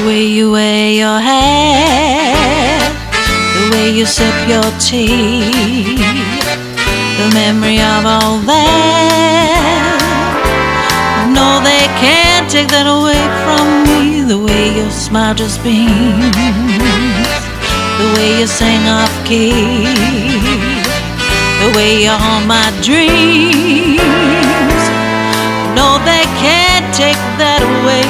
way you wear your hair, the way you sip your tea, the memory of all that. No, they can't take that away from me. The way your smile just beams, the way you sing off key, the way you haunt my dreams. No, they can't take that away.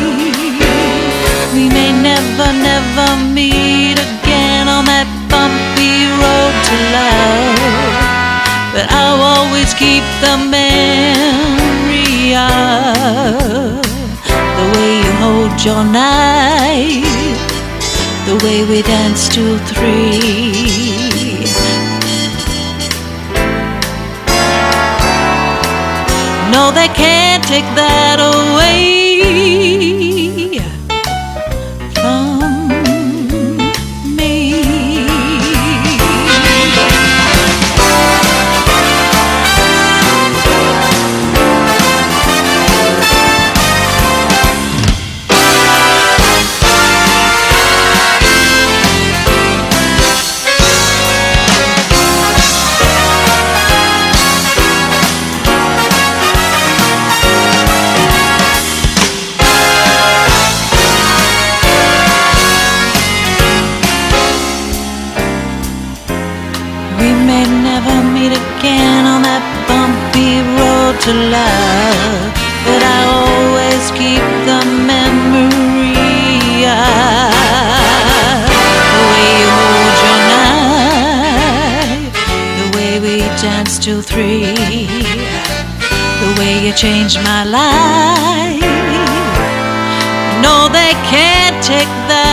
We may never, never meet again on that bumpy road to love, but I'll always keep the memory of the way you hold your knife, the way we danced till 3. No, they can't take that away from me. We may never meet again on that bumpy road to love, but I always keep the memory of the way you hold your knife, the way we danced till 3, the way you changed my life. No, they can't take that